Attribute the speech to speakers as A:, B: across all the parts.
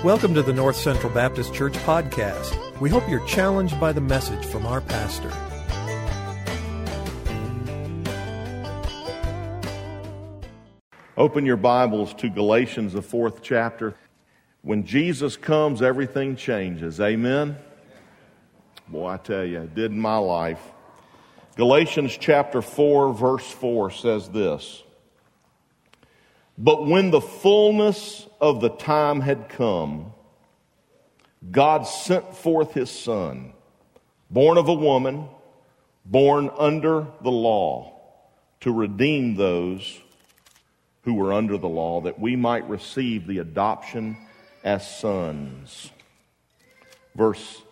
A: Welcome to the North Central Baptist Church podcast. We hope you're challenged by the message from our pastor.
B: Open your Bibles to Galatians, the 4th chapter. When Jesus comes, everything changes. Amen? Boy, I tell you, it did in my life. Galatians chapter 4, verse 4 says this. But when the fullness of the time had come, God sent forth His Son, born of a woman, born under the law, to redeem those who were under the law, that we might receive the adoption as sons. Verse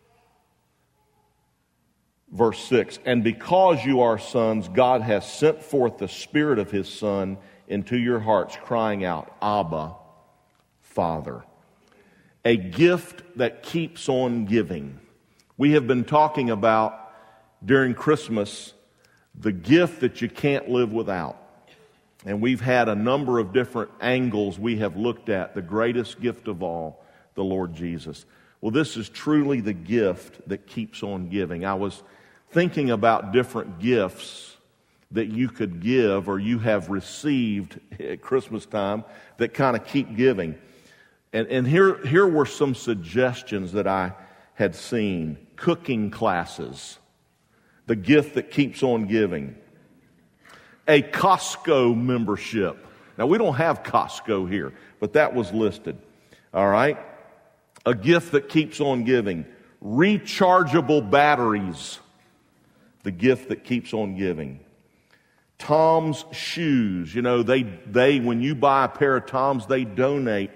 B: 6, and because you are sons, God has sent forth the Spirit of His Son into your hearts, crying out, Abba, Father. A gift that keeps on giving. We have been talking about, during Christmas, the gift that you can't live without. And we've had a number of different angles we have looked at. The greatest gift of all, the Lord Jesus. Well, this is truly the gift that keeps on giving. I was thinking about different gifts that you could give or you have received at Christmas time that kind of keep giving. And here were some suggestions that I had seen. Cooking classes, the gift that keeps on giving. A Costco membership. Now, we don't have Costco here, but that was listed. All right? A gift that keeps on giving. Rechargeable batteries. The gift that keeps on giving. Tom's shoes. You know, they when you buy a pair of Tom's, they donate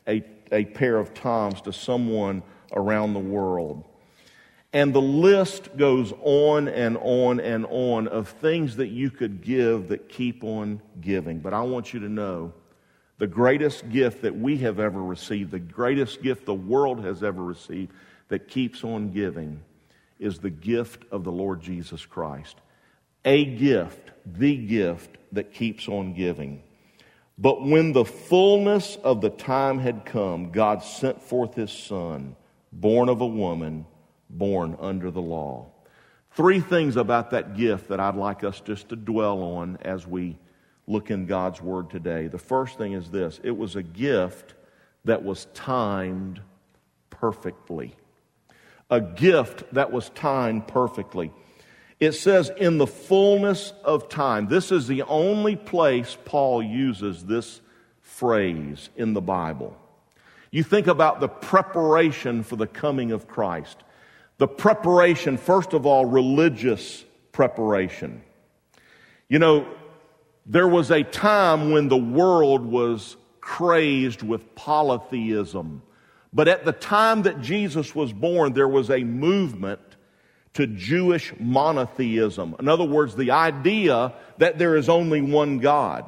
B: a pair of Tom's to someone around the world. And the list goes on and on and on of things that you could give that keep on giving. But I want you to know, the greatest gift that we have ever received, the greatest gift the world has ever received that keeps on giving is the gift of the Lord Jesus Christ. A gift, the gift that keeps on giving. But when the fullness of the time had come, God sent forth His Son, born of a woman, born under the law. Three things about that gift that I'd like us just to dwell on as we look in God's Word today. The first thing is this. It was a gift that was timed perfectly. A gift that was timed perfectly. It says, in the fullness of time. This is the only place Paul uses this phrase in the Bible. You think about the preparation for the coming of Christ. The preparation, first of all, religious preparation. You know, there was a time when the world was crazed with polytheism. But at the time that Jesus was born, there was a movement to Jewish monotheism. In other words, the idea that there is only one God.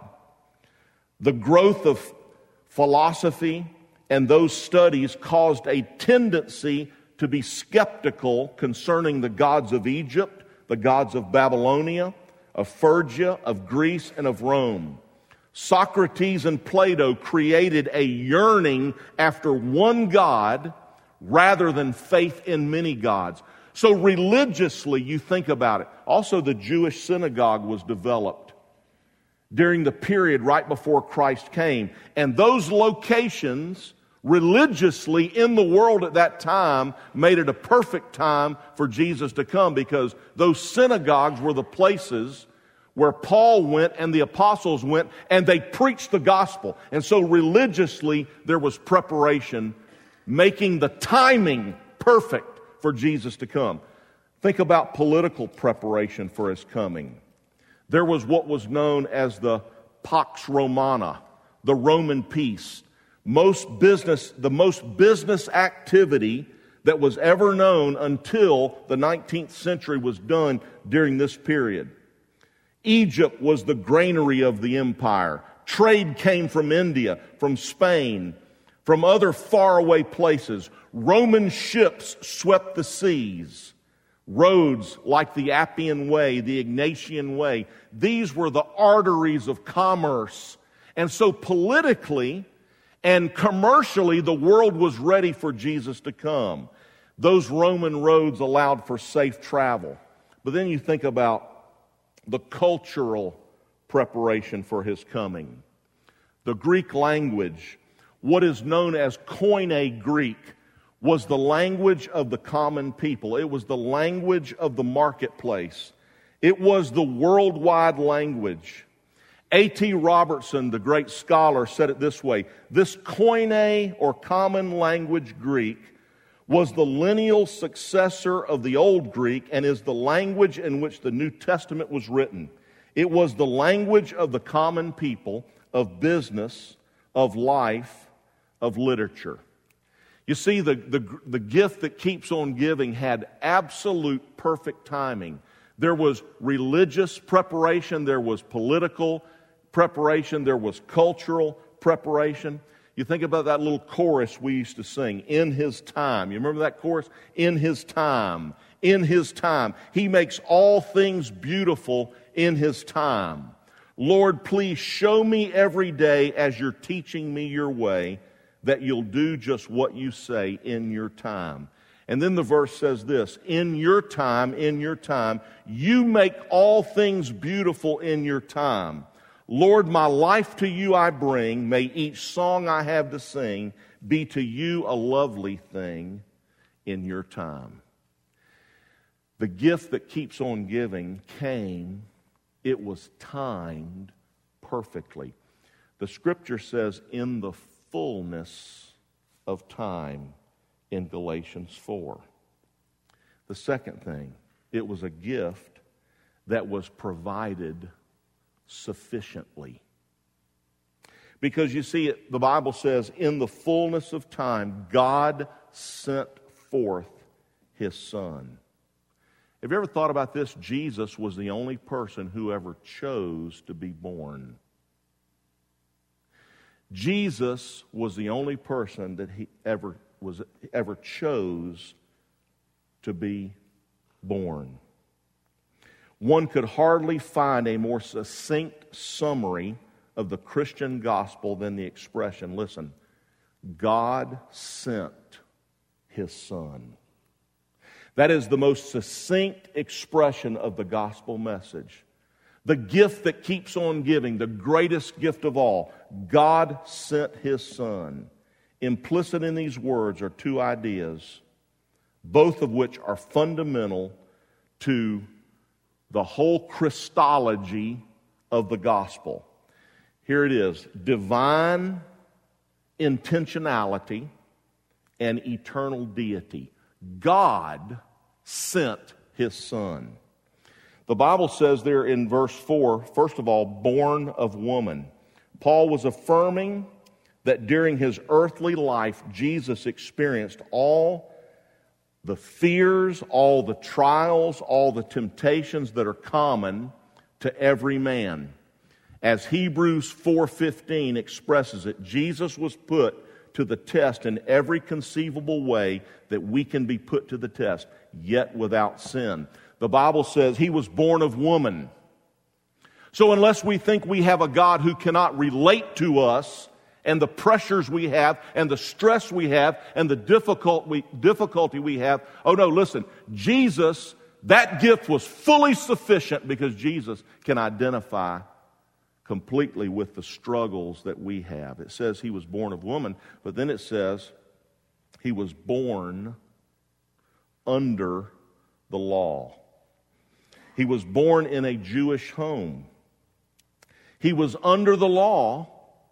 B: The growth of philosophy and those studies caused a tendency to be skeptical concerning the gods of Egypt, the gods of Babylonia, of Phrygia, of Greece, and of Rome. Socrates and Plato created a yearning after one God rather than faith in many gods. So religiously, you think about it. Also, the Jewish synagogue was developed during the period right before Christ came. And those locations, religiously in the world at that time, made it a perfect time for Jesus to come, because those synagogues were the places where Paul went and the apostles went, and they preached the gospel. And so religiously, there was preparation, making the timing perfect for Jesus to come. Think about political preparation for His coming. There was what was known as the Pax Romana, the Roman peace. The most business activity that was ever known until the 19th century was done during this period. Egypt was the granary of the empire. Trade came from India, from Spain, from other faraway places. Roman ships swept the seas. Roads like the Appian Way, the Ignatian Way, these were the arteries of commerce. And so politically And commercially, the world was ready for Jesus to come. Those Roman roads allowed for safe travel. But then you think about the cultural preparation for his coming. The Greek language, what is known as Koine Greek, was the language of the common people. It was the language of the marketplace. It was the worldwide language. A.T. Robertson, the great scholar, said it this way: this Koine, or common language Greek, was the lineal successor of the Old Greek and is the language in which the New Testament was written. It was the language of the common people, of business, of life, of literature. You see, the gift that keeps on giving had absolute perfect timing. There was religious preparation, there was political preparation, there was cultural preparation. You think about that little chorus we used to sing, "In His time." You remember that chorus? In His time, in His time. He makes all things beautiful in His time. Lord, please show me every day as you're teaching me your way that you'll do just what you say in your time. And then the verse says this: in your time, you make all things beautiful in your time. Lord, my life to you I bring. May each song I have to sing be to you a lovely thing in your time. The gift that keeps on giving came. It was timed perfectly. The Scripture says, in the fullness of time, in Galatians 4. The second thing, it was a gift that was provided sufficiently. Because you see, the Bible says, in the fullness of time, God sent forth His Son. Have you ever thought about this? Jesus was the only person who ever chose to be born. Jesus was the only person that he ever chose to be born. One could hardly find a more succinct summary of the Christian gospel than the expression, listen, God sent His Son. That is the most succinct expression of the gospel message. The gift that keeps on giving, the greatest gift of all, God sent His Son. Implicit in these words are two ideas, both of which are fundamental to the whole Christology of the gospel. Here it is: divine intentionality and eternal deity. God sent His Son. The Bible says there in verse 4, first of all, born of woman. Paul was affirming that during His earthly life, Jesus experienced all the fears, all the trials, all the temptations that are common to every man. As Hebrews 4:15 expresses it, Jesus was put to the test in every conceivable way that we can be put to the test, yet without sin. The Bible says He was born of woman. So unless we think we have a God who cannot relate to us and the pressures we have and the stress we have and the difficulty we have, oh no, listen, Jesus, that gift was fully sufficient because Jesus can identify completely with the struggles that we have. It says He was born of woman, but then it says He was born under the law. He was born in a Jewish home. He was under the law,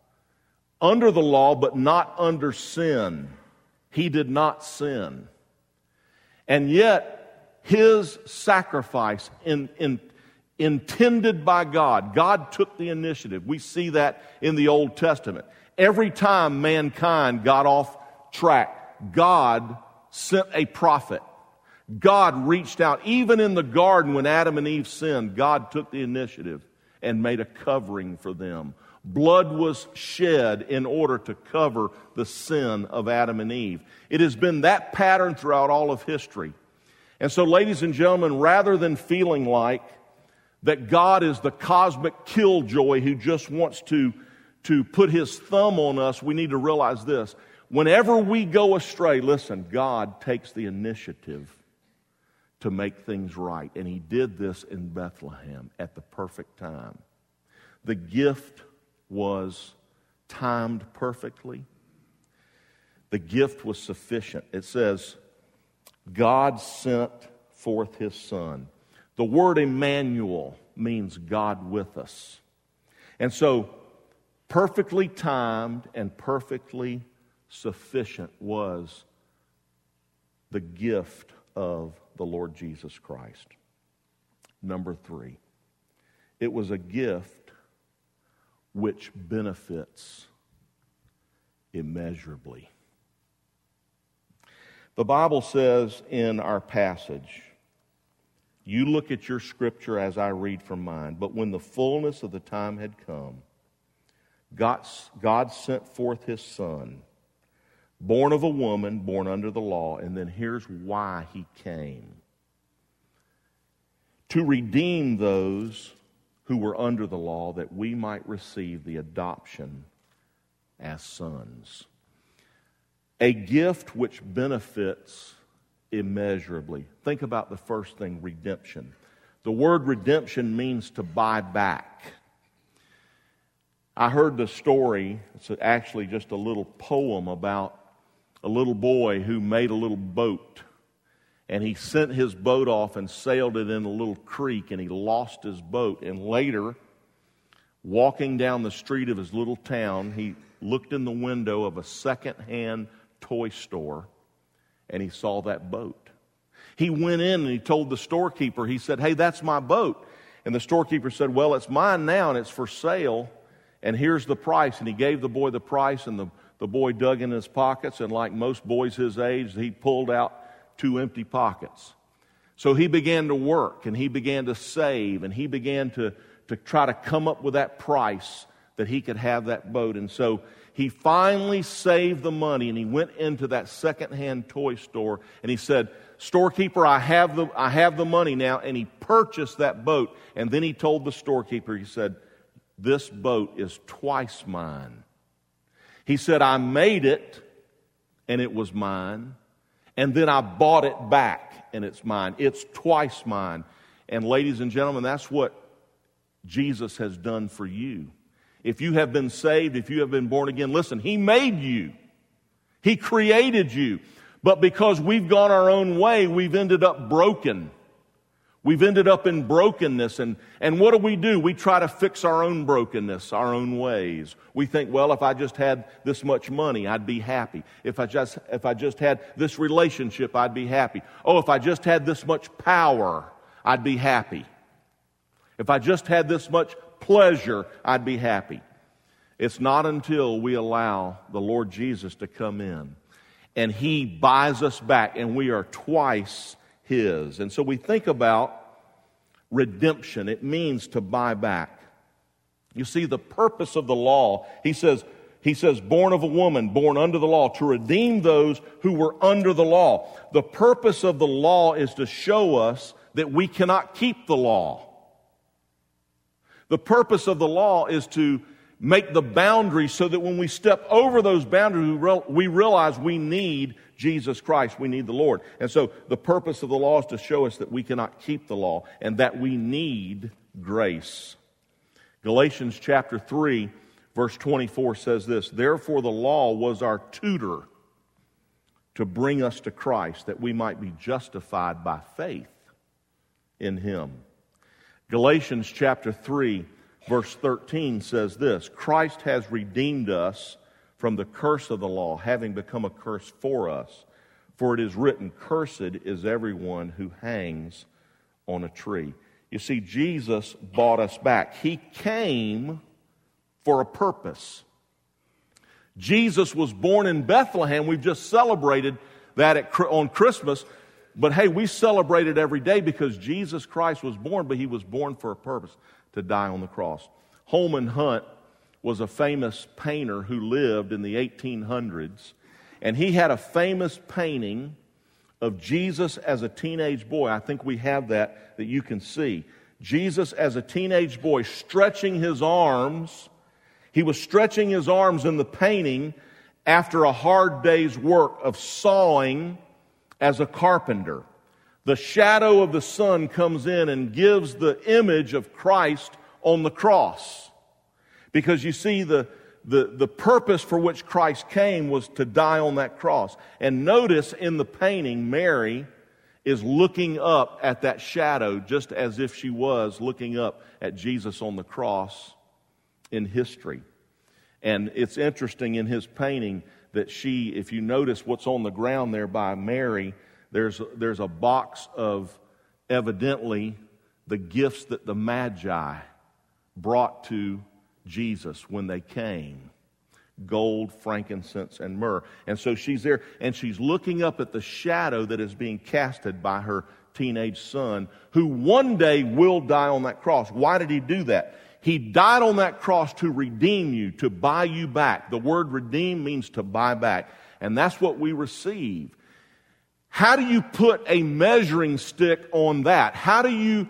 B: but not under sin. He did not sin. And yet, His sacrifice intended by God, God took the initiative. We see that in the Old Testament. Every time mankind got off track, God sent a prophet. God reached out. Even in the garden when Adam and Eve sinned, God took the initiative and made a covering for them. Blood was shed in order to cover the sin of Adam and Eve. It has been that pattern throughout all of history. And so, ladies and gentlemen, rather than feeling like that God is the cosmic killjoy who just wants to to put His thumb on us, we need to realize this. Whenever we go astray, listen, God takes the initiative to make things right. And He did this in Bethlehem at the perfect time. The gift was timed perfectly. The gift was sufficient. It says, God sent forth His Son. The word Emmanuel means God with us. And so, perfectly timed and perfectly sufficient was the gift of the Lord Jesus Christ. Number 3, it was a gift which benefits immeasurably. The Bible says in our passage, you look at your scripture as I read from mine, but when the fullness of the time had come, God sent forth His Son, born of a woman, born under the law, and then here's why He came. To redeem those who were under the law, that we might receive the adoption as sons. A gift which benefits immeasurably. Think about the first thing, redemption. The word redemption means to buy back. I heard the story, it's actually just a little poem about a little boy who made a little boat. And he sent his boat off and sailed it in a little creek, and he lost his boat. And later, walking down the street of his little town, he looked in the window of a second-hand toy store, and he saw that boat. He went in and he told the storekeeper, he said, hey, that's my boat. And the storekeeper said, well, it's mine now, and it's for sale, and here's the price. And he gave the boy the price, and the boy dug in his pockets, and like most boys his age, he pulled out 2 empty pockets. So he began to work, and he began to save, and he began to try to come up with that price that he could have that boat. And so he finally saved the money, and he went into that second-hand toy store, and he said, storekeeper, I have the money now. And he purchased that boat. And then he told the storekeeper, he said, this boat is twice mine. He said, I made it, and it was mine. And then I bought it back, and it's mine. It's twice mine. And ladies and gentlemen, that's what Jesus has done for you. If you have been saved, if you have been born again, listen, He made you. He created you. But because we've gone our own way, we've ended up broken. We've ended up in brokenness. And what do? We try to fix our own brokenness, our own ways. We think, well, if I just had this much money, I'd be happy. If I just had this relationship, I'd be happy. Oh, if I just had this much power, I'd be happy. If I just had this much pleasure, I'd be happy. It's not until we allow the Lord Jesus to come in and He buys us back, and we are twice His. And so we think about redemption. It means to buy back. You see, the purpose of the law, he says, born of a woman, born under the law, to redeem those who were under the law. The purpose of the law is to show us that we cannot keep the law. The purpose of the law is to make the boundaries so that when we step over those boundaries, we realize we need Jesus Christ. We need the Lord. And so the purpose of the law is to show us that we cannot keep the law and that we need grace. Galatians chapter 3, verse 24 says this, therefore the law was our tutor to bring us to Christ, that we might be justified by faith in Him. Galatians chapter 3, verse 13 says this, Christ has redeemed us from the curse of the law, having become a curse for us. For it is written, cursed is everyone who hangs on a tree. You see, Jesus bought us back. He came for a purpose. Jesus was born in Bethlehem. We've just celebrated that on Christmas. But hey, we celebrate it every day because Jesus Christ was born, but He was born for a purpose, to die on the cross. Holman Hunt was a famous painter who lived in the 1800s, and he had a famous painting of Jesus as a teenage boy. I think we have that you can see. Jesus as a teenage boy stretching His arms. He was stretching his arms in the painting after a hard day's work of sawing as a carpenter. The shadow of the sun comes in and gives the image of Christ on the cross. Because you see, the purpose for which Christ came was to die on that cross. And notice in the painting, Mary is looking up at that shadow just as if she was looking up at Jesus on the cross in history. And it's interesting in his painting that she, if you notice what's on the ground there by Mary, there's a box of evidently the gifts that the Magi brought to Jesus when they came. Gold, frankincense, and myrrh. And so she's there, and she's looking up at the shadow that is being casted by her teenage son, who one day will die on that cross. Why did he do that? He died on that cross to redeem you, to buy you back. The word redeem means to buy back. And that's what we receive. How do you put a measuring stick on that? How do you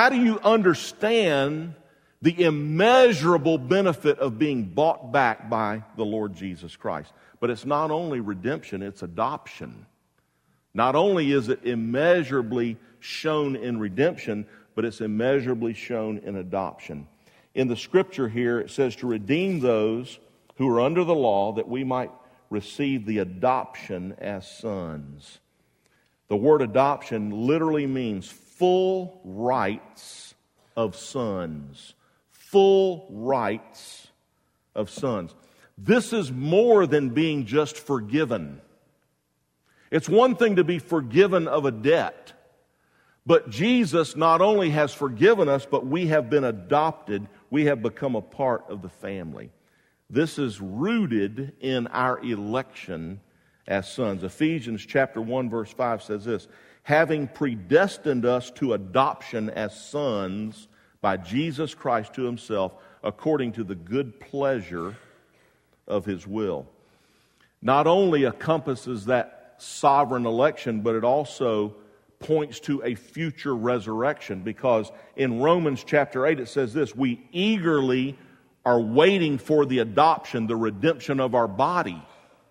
B: understand the immeasurable benefit of being bought back by the Lord Jesus Christ? But it's not only redemption, it's adoption. Not only is it immeasurably shown in redemption, but it's immeasurably shown in adoption. In the scripture here, it says to redeem those who are under the law, that we might receive the adoption as sons. The word adoption literally means full rights of sons. Full rights of sons. This is more than being just forgiven. It's one thing to be forgiven of a debt, but Jesus not only has forgiven us, but we have been adopted. We have become a part of the family. This is rooted in our election as sons. Ephesians chapter 1 verse 5 says this, having predestined us to adoption as sons by Jesus Christ to himself, according to the good pleasure of his will. Not only encompasses that sovereign election, but it also points to a future resurrection, because in Romans chapter 8 it says this, we eagerly are waiting for the adoption, the redemption of our body.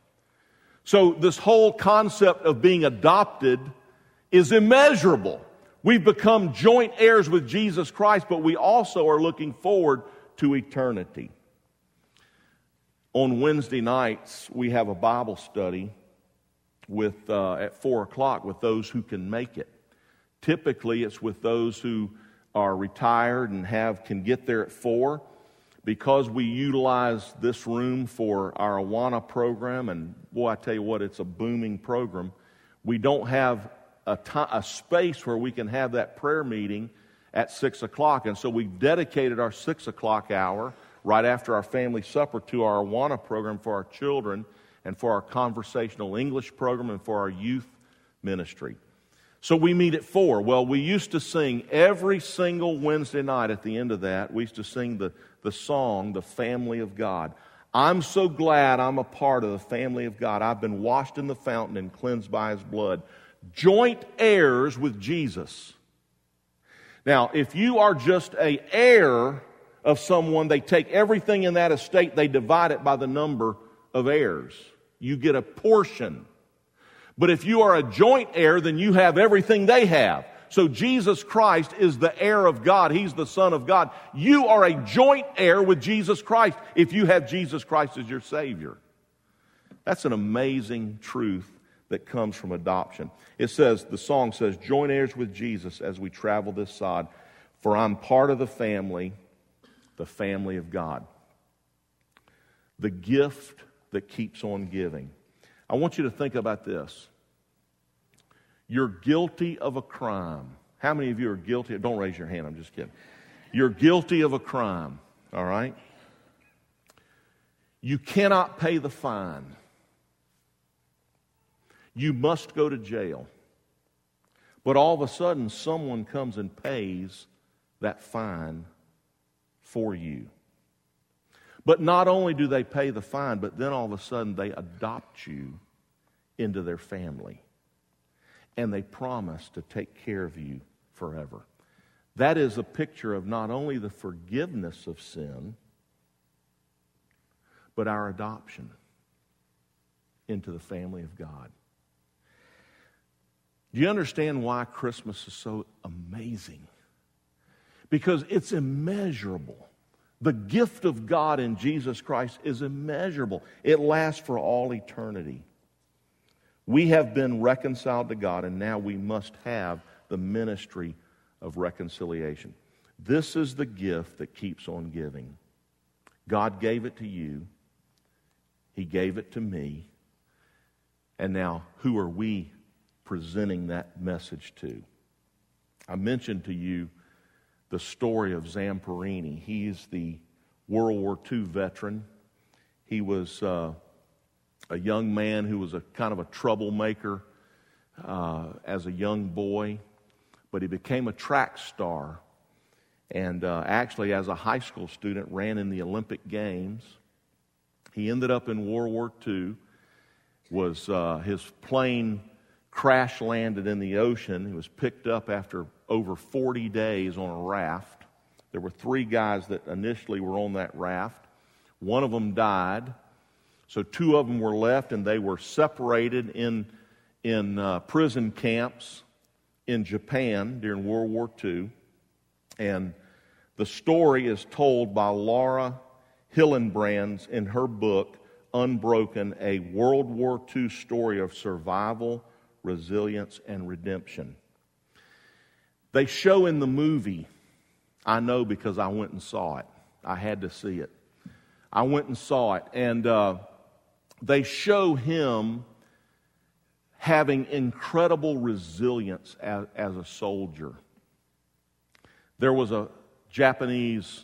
B: So this whole concept of being adopted is immeasurable. We've become joint heirs with Jesus Christ, but we also are looking forward to eternity. On Wednesday nights, we have a Bible study at 4 o'clock with those who can make it. Typically, it's with those who are retired and can get there at 4. Because we utilize this room for our Awana program, and boy, I tell you what, it's a booming program. We don't have a space where we can have that prayer meeting at 6 o'clock. And so we've dedicated our 6 o'clock hour right after our family supper to our Awana program for our children and for our conversational English program and for our youth ministry. So we meet at 4. Well, we used to sing every single Wednesday night at the end of that. We used to sing the song, The Family of God. I'm so glad I'm a part of the family of God. I've been washed in the fountain and cleansed by his blood. Joint heirs with Jesus. Now, if you are just an heir of someone, they take everything in that estate, they divide it by the number of heirs. You get a portion. But if you are a joint heir, then you have everything they have. So Jesus Christ is the heir of God. He's the Son of God. You are a joint heir with Jesus Christ if you have Jesus Christ as your Savior. That's an amazing truth that comes from adoption. It says, the song says, joint heirs with Jesus as we travel this sod, for I'm part of the family of God. The gift that keeps on giving. I want you to think about this. You're guilty of a crime. How many of you are guilty? Don't raise your hand, I'm just kidding. You're guilty of a crime, all right? You cannot pay the fine. You must go to jail. But all of a sudden, someone comes and pays that fine for you. But not only do they pay the fine, but then all of a sudden they adopt you into their family. And they promise to take care of you forever. That is a picture of not only the forgiveness of sin, but our adoption into the family of God. Do you understand why Christmas is so amazing? Because it's immeasurable. The gift of God in Jesus Christ is immeasurable. It lasts for all eternity. We have been reconciled to God, and now we must have the ministry of reconciliation. This is the gift that keeps on giving. God gave it to you. He gave it to me. And now, who are we presenting that message to? I mentioned to you the story of Zamperini. He's the World War II veteran. He was a young man who was a kind of a troublemaker as a young boy, but he became a track star. And actually, as a high school student, ran in the Olympic Games. He ended up in World War II. His plane crash landed in the ocean. He was picked up after over 40 days on a raft. There were 3 guys that initially were on that raft. One of them died. So 2 of them were left, and they were separated in prison camps in Japan during World War II. And the story is told by Laura Hillenbrand in her book, Unbroken, a World War II story of survival, resilience, and redemption. They show in the movie, I know because I went and saw it. I had to see it. I went and saw it, and they show him having incredible resilience as a soldier. There was a Japanese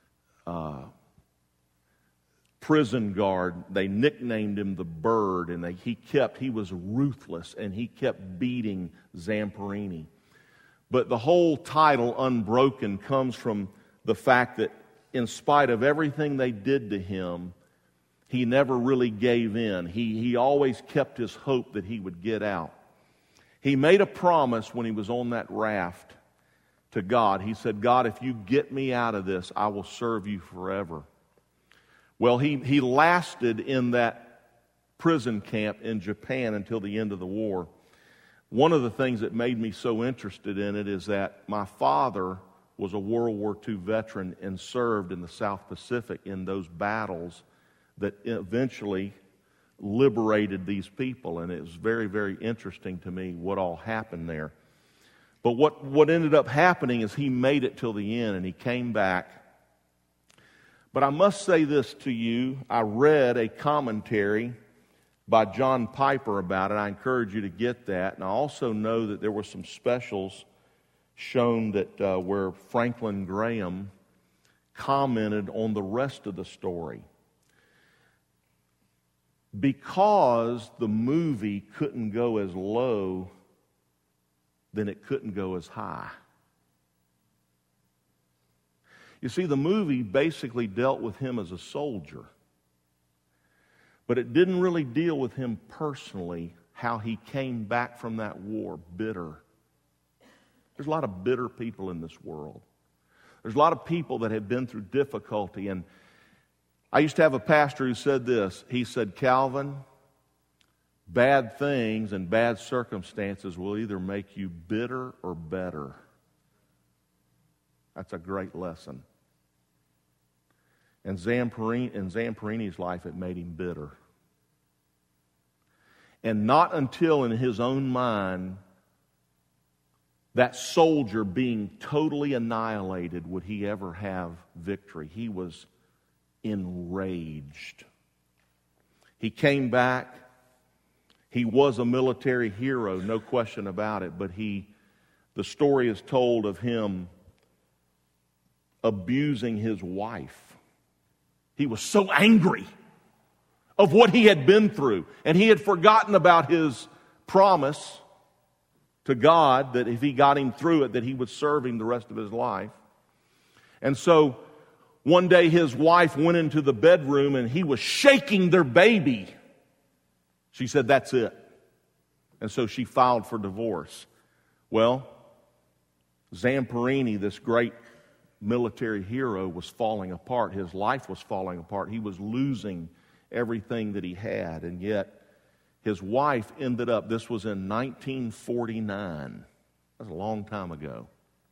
B: prison guard. They nicknamed him the Bird, and he was ruthless, and he kept beating Zamperini. But the whole title, Unbroken, comes from the fact that in spite of everything they did to him, he never really gave in. He always kept his hope that he would get out. He made a promise when he was on that raft to God. He said, God, if you get me out of this, I will serve you forever. Well, he lasted in that prison camp in Japan until the end of the war. One of the things that made me so interested in it is that my father was a World War II veteran and served in the South Pacific in those battles that eventually liberated these people. And it was very, very interesting to me what all happened there. But what ended up happening is he made it till the end, and he came back. But I must say this to you. I read a commentary by John Piper about it. I encourage you to get that. And I also know that there were some specials shown that where Franklin Graham commented on the rest of the story. Because the movie couldn't go as low, then it couldn't go as high. You see, the movie basically dealt with him as a soldier. But it didn't really deal with him personally, how he came back from that war bitter. There's a lot of bitter people in this world. There's a lot of people that have been through difficulty. And I used to have a pastor who said this. He said, Calvin, bad things and bad circumstances will either make you bitter or better. That's a great lesson. And in Zamperini's life, it made him bitter. And not until in his own mind, that soldier being totally annihilated, would he ever have victory. He was enraged. He came back. He was a military hero, no question about it, but the story is told of him abusing his wife. He was so angry of what he had been through, and he had forgotten about his promise to God that if he got him through it, that he would serve him the rest of his life. And so one day his wife went into the bedroom and he was shaking their baby. She said, that's it. And so she filed for divorce. Well, Zamperini, this great military hero was falling apart. His life was falling apart. He was losing everything that he had. And yet, his wife ended up, this was in 1949. That's a long time ago.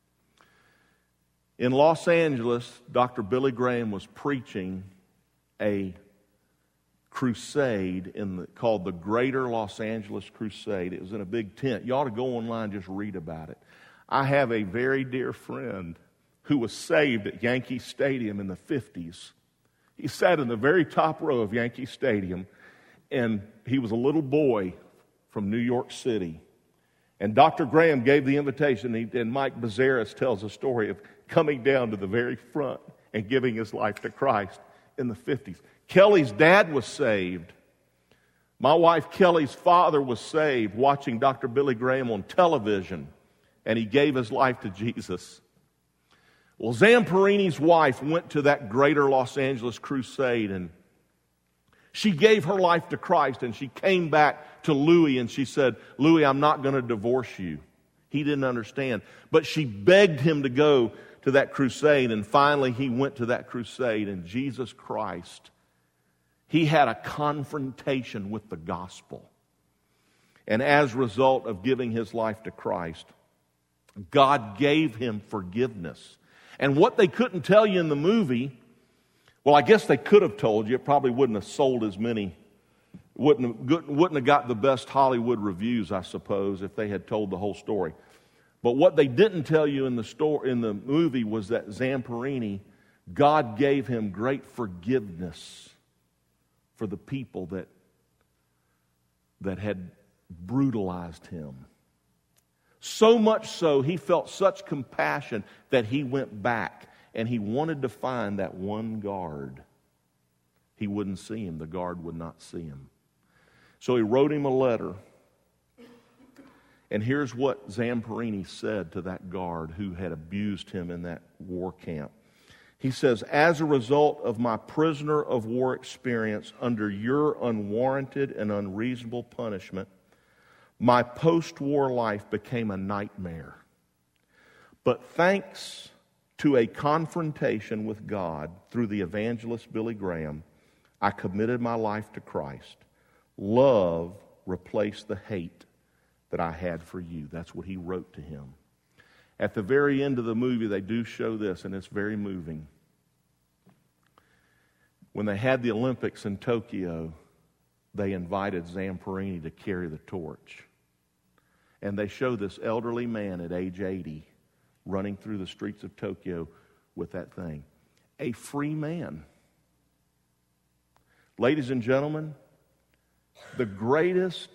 B: In Los Angeles, Dr. Billy Graham was preaching a crusade called the Greater Los Angeles Crusade. It was in a big tent. You ought to go online and just read about it. I have a very dear friend who was saved at Yankee Stadium in the 50s. He sat in the very top row of Yankee Stadium, and he was a little boy from New York City. And Dr. Graham gave the invitation, and Mike Bazaris tells a story of coming down to the very front and giving his life to Christ in the 50s. Kelly's dad was saved. My wife Kelly's father was saved watching Dr. Billy Graham on television, and he gave his life to Jesus. Well, Zamperini's wife went to that Greater Los Angeles Crusade, and she gave her life to Christ, and she came back to Louis, and she said, "Louis, I'm not going to divorce you." He didn't understand, but she begged him to go to that crusade, and finally he went to that crusade, and Jesus Christ, he had a confrontation with the gospel. And as a result of giving his life to Christ, God gave him forgiveness. And what they couldn't tell you in the movie, well, I guess they could have told you. It probably wouldn't have sold as many, wouldn't have got the best Hollywood reviews, I suppose, if they had told the whole story. But what they didn't tell you in the movie was that Zamperini, God gave him great forgiveness for the people that had brutalized him. So much so, he felt such compassion that he went back and he wanted to find that one guard. He wouldn't see him. The guard would not see him. So he wrote him a letter. And here's what Zamperini said to that guard who had abused him in that war camp. He says, "As a result of my prisoner of war experience under your unwarranted and unreasonable punishment, my post-war life became a nightmare. But thanks to a confrontation with God through the evangelist Billy Graham, I committed my life to Christ. Love replaced the hate that I had for you." That's what he wrote to him. At the very end of the movie, they do show this, and it's very moving. When they had the Olympics in Tokyo, they invited Zamperini to carry the torch. And they show this elderly man at age 80 running through the streets of Tokyo with that thing. A free man. Ladies and gentlemen, the greatest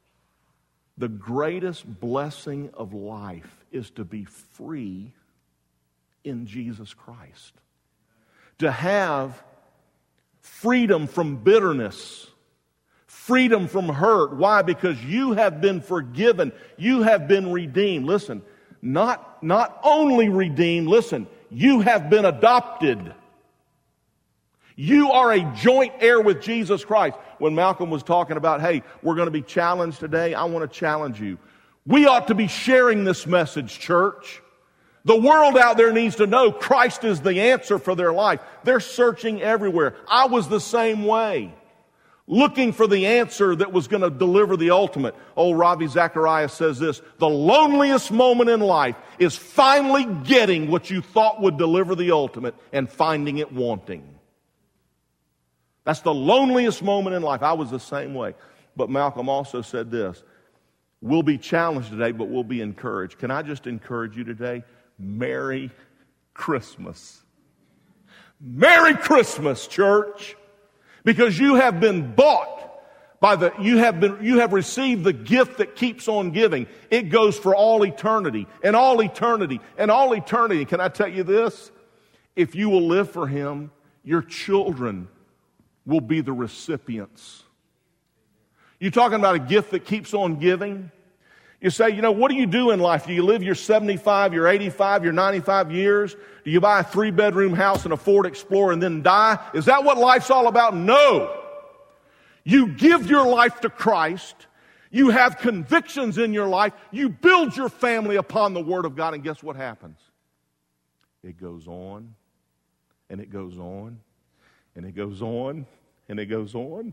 B: blessing of life is to be free in Jesus Christ. To have freedom from bitterness, freedom from hurt. Why? Because you have been forgiven. You have been redeemed. Listen, not only redeemed, listen, you have been adopted. You are a joint heir with Jesus Christ. When Malcolm was talking about, hey, we're going to be challenged today, I want to challenge you. We ought to be sharing this message, church. The world out there needs to know Christ is the answer for their life. They're searching everywhere. I was the same way, looking for the answer that was going to deliver the ultimate. Old Ravi Zacharias says this: the loneliest moment in life is finally getting what you thought would deliver the ultimate and finding it wanting. That's the loneliest moment in life. I was the same way. But Malcolm also said this: we'll be challenged today, but we'll be encouraged. Can I just encourage you today? Merry Christmas. Merry Christmas, church. Because you have been bought by you have received the gift that keeps on giving. It goes for all eternity and all eternity and all eternity. Can I tell you this? If you will live for Him, your children will be the recipients. You talking about a gift that keeps on giving? You say, what do you do in life? Do you live your 75, your 85, your 95 years? Do you buy a 3-bedroom house and a Ford Explorer and then die? Is that what life's all about? No. You give your life to Christ. You have convictions in your life. You build your family upon the Word of God, and guess what happens? It goes on, and it goes on, and it goes on, and it goes on.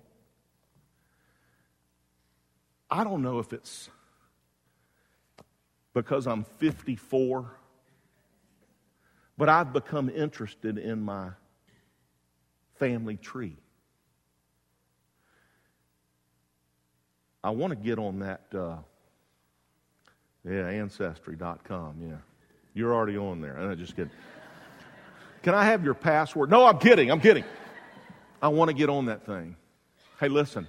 B: I don't know if it's because I'm 54, but I've become interested in my family tree. I want to get on that, Ancestry.com, yeah. You're already on there. I'm just kidding. Can I have your password? No, I'm kidding. I want to get on that thing. Hey, listen.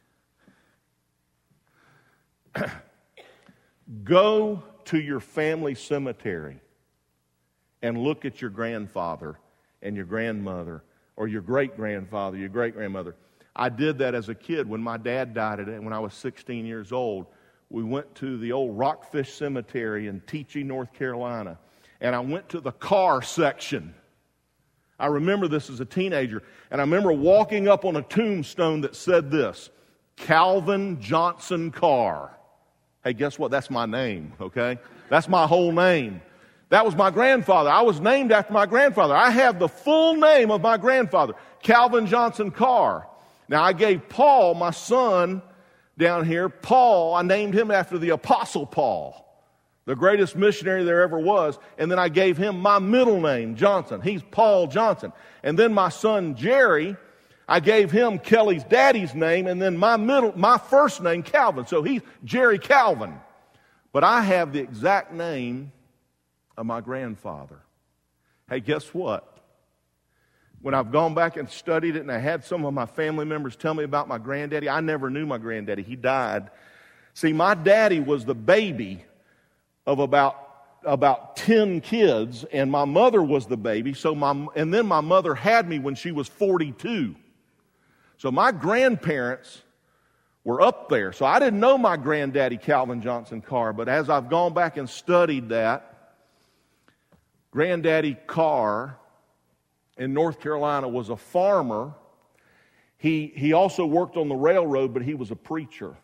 B: Go to your family cemetery and look at your grandfather and your grandmother, or your great-grandfather, your great-grandmother. I did that as a kid when my dad died when I was 16 years old. We went to the old Rockfish Cemetery in Teachey, North Carolina, and I went to the car section. I remember this as a teenager, and I remember walking up on a tombstone that said this, Calvin Johnson Carr. Hey, guess what? That's my name, okay? That's my whole name. That was my grandfather. I was named after my grandfather. I have the full name of my grandfather, Calvin Johnson Carr. Now, I gave Paul, my son down here, Paul, I named him after the Apostle Paul, the greatest missionary there ever was. And then I gave him my middle name, Johnson. He's Paul Johnson. And then my son, Jerry, I gave him Kelly's daddy's name, and then my first name, Calvin. So he's Jerry Calvin. But I have the exact name of my grandfather. Hey, guess what? When I've gone back and studied it, and I had some of my family members tell me about my granddaddy, I never knew my granddaddy. He died. See, my daddy was the baby of about 10 kids, and my mother was the baby. And then my mother had me when she was 42. So my grandparents were up there. So I didn't know my granddaddy, Calvin Johnson Carr, but as I've gone back and studied that, Granddaddy Carr in North Carolina was a farmer. He also worked on the railroad, but he was a preacher.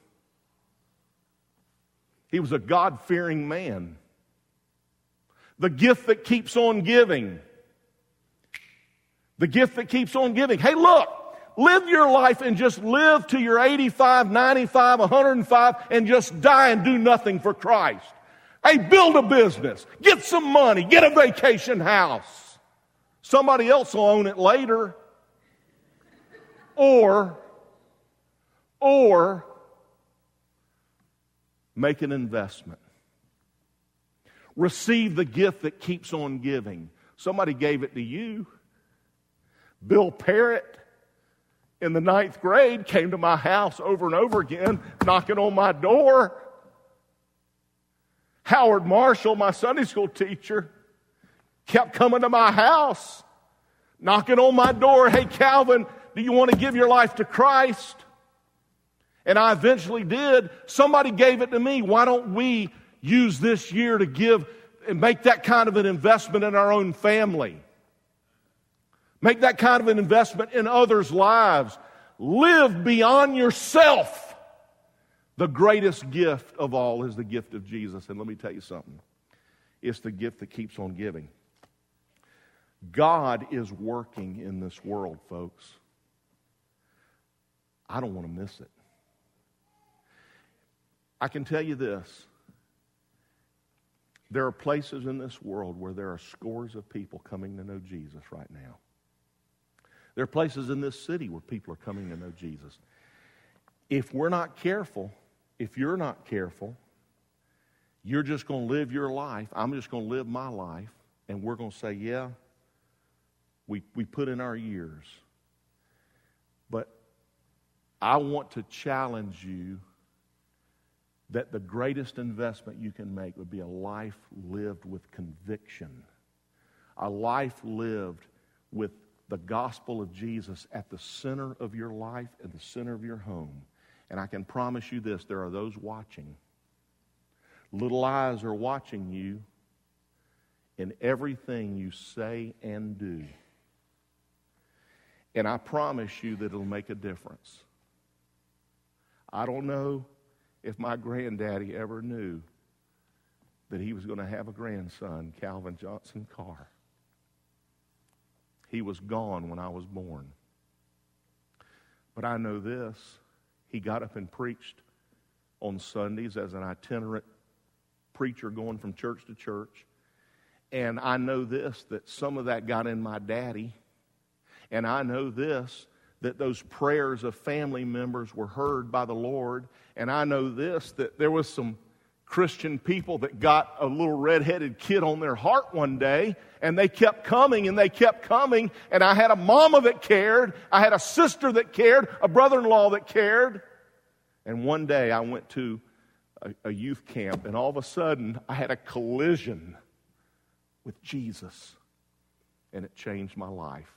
B: He was a God-fearing man. The gift that keeps on giving. The gift that keeps on giving. Hey, look, live your life and just live to your 85, 95, 105 and just die and do nothing for Christ. Hey, build a business. Get some money. Get a vacation house. Somebody else will own it later. Or make an investment. Receive the gift that keeps on giving. Somebody gave it to you. Bill Parrott in the 9th grade came to my house over and over again, knocking on my door. Howard Marshall, my Sunday school teacher, kept coming to my house, knocking on my door. Hey, Calvin, do you want to give your life to Christ? And I eventually did. Somebody gave it to me. Why don't we use this year to give and make that kind of an investment in our own family? Make that kind of an investment in others' lives. Live beyond yourself. The greatest gift of all is the gift of Jesus. And let me tell you something. It's the gift that keeps on giving. God is working in this world, folks. I don't want to miss it. I can tell you this. There are places in this world where there are scores of people coming to know Jesus right now. There are places in this city where people are coming to know Jesus. If we're not careful, if you're not careful, you're just going to live your life. I'm just going to live my life, and we're going to say, yeah, we put in our years. But I want to challenge you that the greatest investment you can make would be a life lived with conviction, a life lived with the gospel of Jesus at the center of your life and the center of your home. And I can promise you this, there are those watching. Little eyes are watching you in everything you say and do. And I promise you that it'll make a difference. I don't know if my granddaddy ever knew that he was going to have a grandson, Calvin Johnson Carr. He was gone when I was born. But I know this. He got up and preached on Sundays as an itinerant preacher going from church to church. And I know this, that some of that got in my daddy. And I know this, that those prayers of family members were heard by the Lord. And I know this, that there was some Christian people that got a little red-headed kid on their heart one day, and they kept coming, and they kept coming, and I had a mama that cared, I had a sister that cared, a brother-in-law that cared. And one day I went to a youth camp, and all of a sudden I had a collision with Jesus, and it changed my life.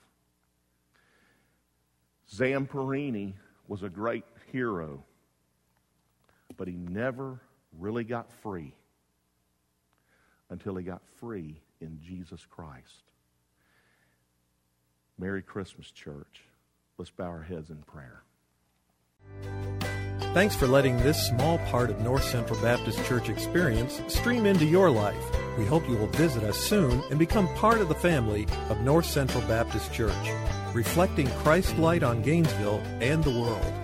B: Zamperini was a great hero, but he never really got free until he got free in Jesus Christ. Merry Christmas, church. Let's bow our heads in prayer.
A: Thanks for letting this small part of North Central Baptist Church experience stream into your life. We hope you will visit us soon and become part of the family of North Central Baptist Church, reflecting Christ's light on Gainesville and the world.